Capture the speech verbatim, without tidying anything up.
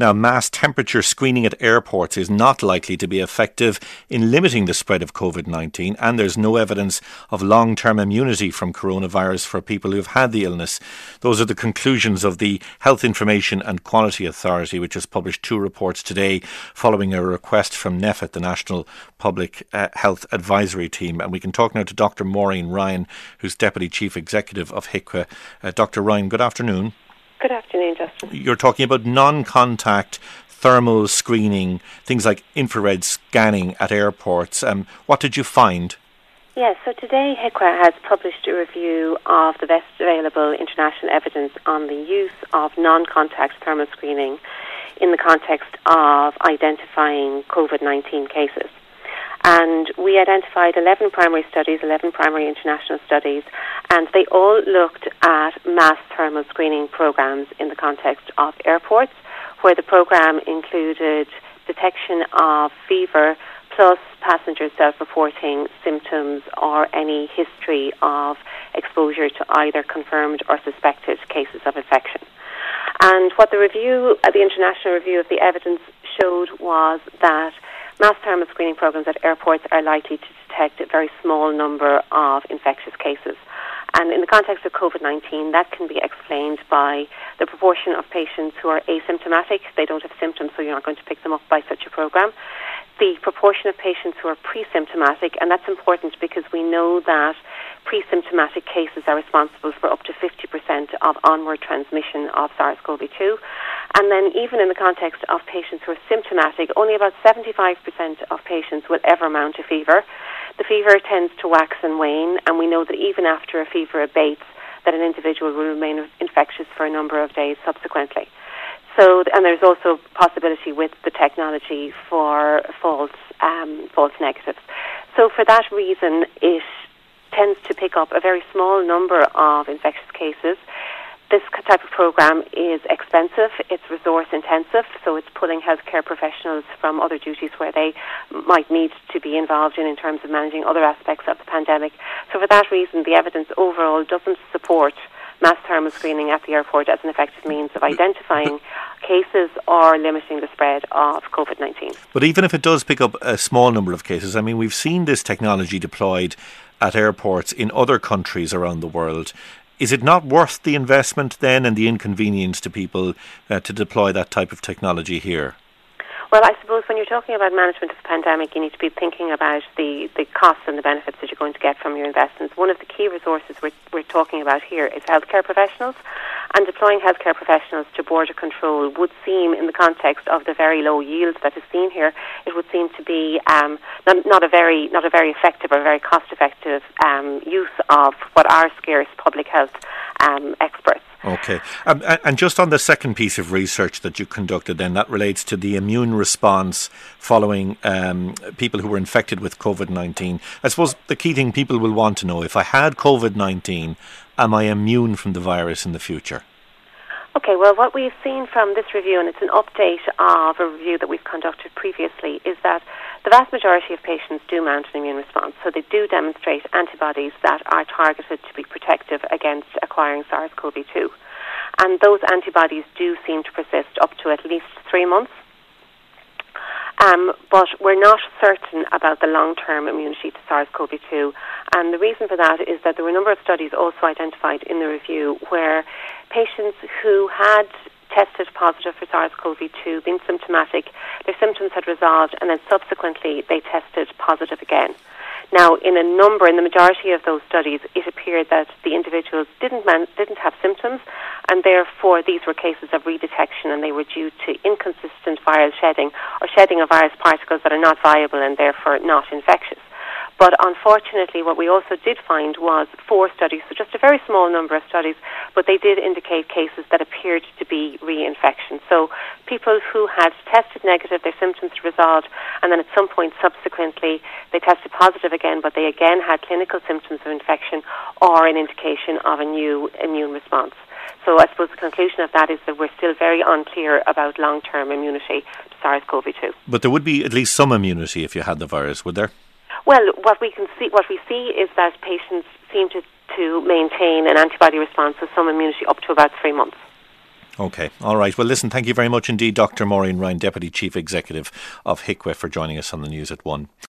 Now, mass temperature screening at airports is not likely to be effective in limiting the spread of COVID nineteen, and there's no evidence of long-term immunity from coronavirus for people who've had the illness. Those are the conclusions of the Health Information and Quality Authority, which has published two reports today following a request from NPHET, the National Public uh, Health Advisory Team. And we can talk now to Doctor Maureen Ryan, who's Deputy Chief Executive of H I C W A. Uh, Doctor Ryan, good afternoon. Good afternoon, Justin. You're talking about non-contact thermal screening, things like infrared scanning at airports. Um, what did you find? Yes, so today H I C W A has published a review of the best available international evidence on the use of non-contact thermal screening in the context of identifying COVID nineteen cases. And we identified eleven primary studies, eleven primary international studies, and they all looked at mass thermal screening programs in the context of airports, where the program included detection of fever plus passengers self-reporting symptoms or any history of exposure to either confirmed or suspected cases of infection. And what the review, uh, the international review of the evidence showed was that mass thermal screening programs at airports are likely to detect a very small number of infectious cases. And in the context of COVID nineteen, that can be explained by the proportion of patients who are asymptomatic. They don't have symptoms, so you're not going to pick them up by such a program. The proportion of patients who are pre-symptomatic, and that's important because we know that pre-symptomatic cases are responsible for up to fifty percent of onward transmission of SARS-CoV two. And then even in the context of patients who are symptomatic, only about seventy-five percent of patients will ever mount a fever. The fever tends to wax and wane, and we know that even after a fever abates, that an individual will remain infectious for a number of days subsequently. So, and there's also possibility with the technology for false um, false negatives. So for that reason, it tends to pick up a very small number of infectious cases. This type of program is expensive, it's resource intensive, so it's pulling healthcare professionals from other duties where they might need to be involved in in terms of managing other aspects of the pandemic. So for that reason, the evidence overall doesn't support mass thermal screening at the airport as an effective means of identifying cases or limiting the spread of COVID nineteen. But even if it does pick up a small number of cases, I mean, we've seen this technology deployed at airports in other countries around the world. Is it not worth the investment then and the inconvenience to people uh, to deploy that type of technology here? Well, I suppose when you're talking about management of the pandemic, you need to be thinking about the, the costs and the benefits that you're going to get from your investments. One of the key resources we're, we're talking about here is healthcare professionals, and deploying healthcare professionals to border control would seem, in the context of the very low yields that is seen here, it would seem to be um, not, not a very not a very effective or very cost-effective um, use of what are scarce public health um, experts. Okay. Um, and just on the second piece of research that you conducted then, that relates to the immune response following um, people who were infected with COVID nineteen. I suppose the key thing people will want to know, if I had COVID nineteen, am I immune from the virus in the future? Okay, well, what we've seen from this review, and it's an update of a review that we've conducted previously, is that the vast majority of patients do mount an immune response. So they do demonstrate antibodies that are targeted to be protective against acquiring SARS-CoV two. And those antibodies do seem to persist up to at least three months. Um, but we're not certain about the long-term immunity to SARS-CoV two. And the reason for that is that there were a number of studies also identified in the review where patients who had tested positive for SARS-CoV two, been symptomatic, their symptoms had resolved, and then subsequently they tested positive again. Now, in a number, in the majority of those studies, it appeared that the individuals didn't man, didn't have symptoms, and therefore these were cases of redetection, and they were due to inconsistent viral shedding, or shedding of virus particles that are not viable and therefore not infectious. But unfortunately, what we also did find was four studies, so just a very small number of studies, but they did indicate cases that appeared to be reinfection. So people who had tested negative, their symptoms resolved, and then at some point subsequently they tested positive again, but they again had clinical symptoms of infection or an indication of a new immune response. So I suppose the conclusion of that is that we're still very unclear about long-term immunity to SARS-CoV two. But there would be at least some immunity if you had the virus, would there? Well, what we can see, what we see is that patients seem to, to maintain an antibody response with some immunity up to about three months. Okay, all right. Well, listen, thank you very much indeed, Doctor Maureen Ryan, Deputy Chief Executive of H I C W A, for joining us on the News at One.